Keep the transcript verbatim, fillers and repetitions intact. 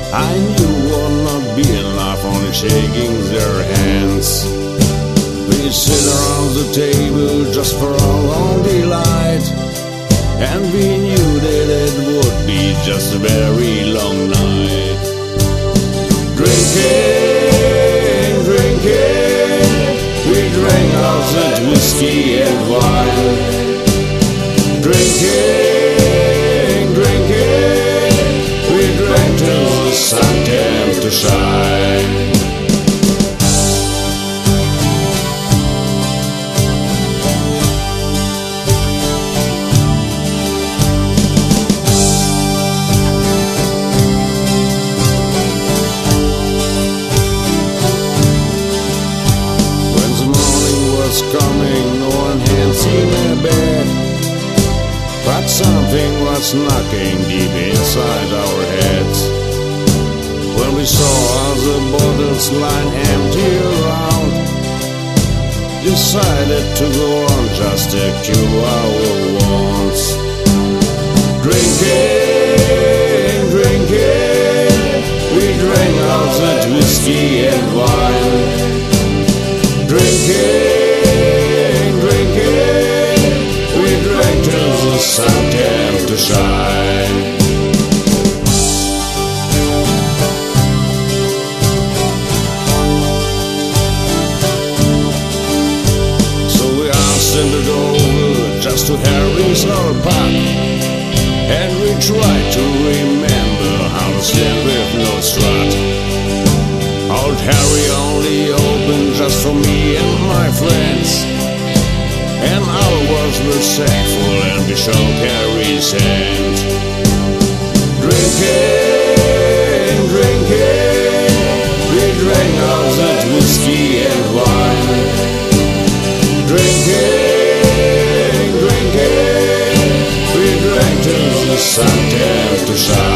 I knew would not be enough, only shaking their hands. We sit around the table just for our own delight, and we knew that it would be just a very long night. Drinking, drinking, we drank out that whiskey and wine. Drinking, drinking, we drank till the sun came to shine. Coming, no one had seen a bed, but something was knocking deep inside our heads. When we saw the bottles lying empty around, decided to go on just to cure our wants. Drinking, drinking, we drank out that whiskey and wine. Drinking, the sun came to shine. So we asked him to go over just to Harry's our pub, and we tried to remember how to stand with no strut. Old Harry only opened just for me and my friends, and our words were thankful, and we shook Harry's hand. Drinking, drinking, we drank out that whiskey and wine. Drinking, drinking, we drank till the sun came to shine.